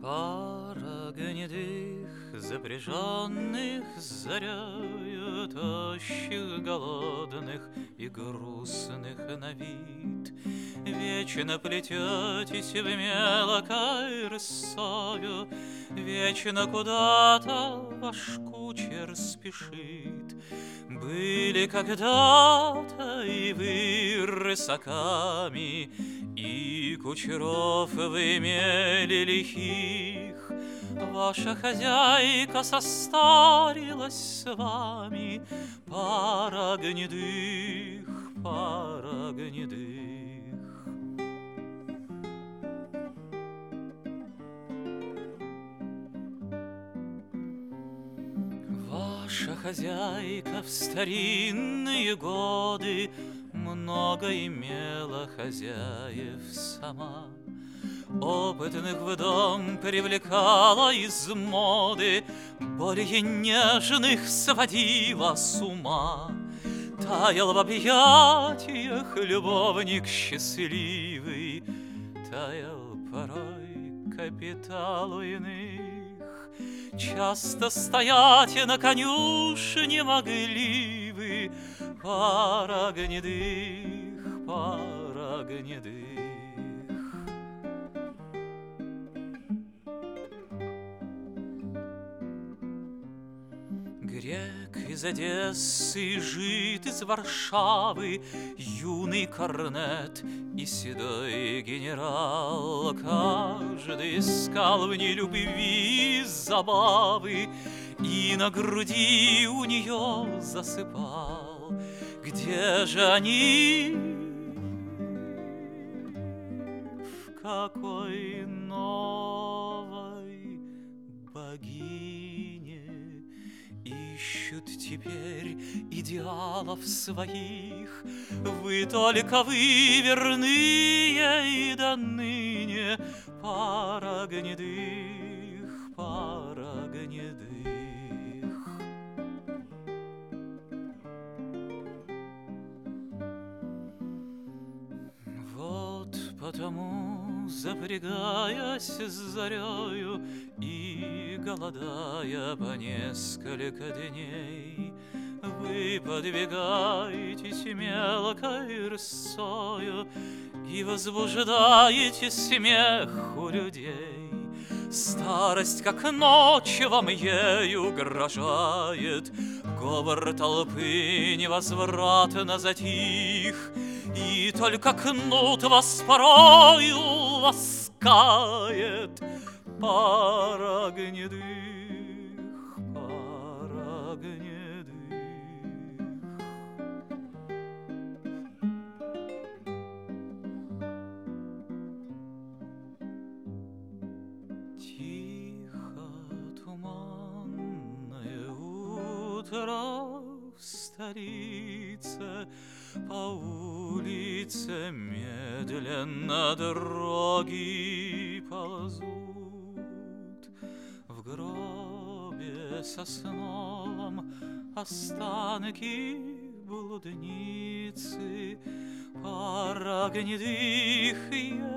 Пара гнедых, запряженных зарею, тощих, голодных и грустных на вид. Вечно плететесь в мелкой рысою, вечно куда-то ваш кучер спешит. Были когда-то и вы рысаками, и кучеров вы имели лихих. Ваша хозяйка состарилась с вами, пара гнедых, пара гнедых. Ваша хозяйка в старинные годы много имела хозяев сама. Опытных в дом привлекала из моды, более нежных сводила с ума. Таял в объятиях любовник счастливый, таял порой капитал у иных. Часто стоять на конюшне могли вы, пара гнедых, пара гнедых. Грек из Одессы, жид из Варшавы, юный корнет и седой генерал. Каждый искал в ней любви забавы и на груди у нее засыпал. Где же они? В какой новой богине ищут теперь идеалов своих? Вы только вы верные и до ныне, пара гнедых, пара гнедых. Вот потому, запрягаясь с зарею и голодая по несколько дней, вы подвигаетесь мелкой рысою и возбуждаете смех у людей. Старость, как ночь, вам ею угрожает, говор толпы невозвратно затих, и только кнут вас порою ласкает, пара гнедых, пара гнедых. Тихо туманное утро в столице, по улице медленно дороги ползут. В гробе сосновом останки блудницы, пара гнедых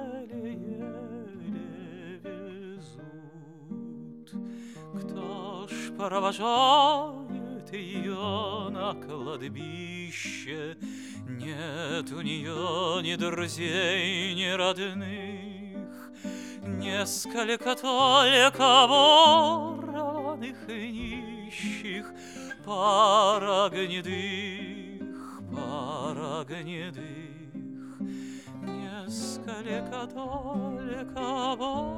еле-еле везут. Кто ж провожает ее на кладбище? Нет у нее ни друзей, ни родных, несколько только ворованных и нищих, пара гнедых, пара гнедых, несколько только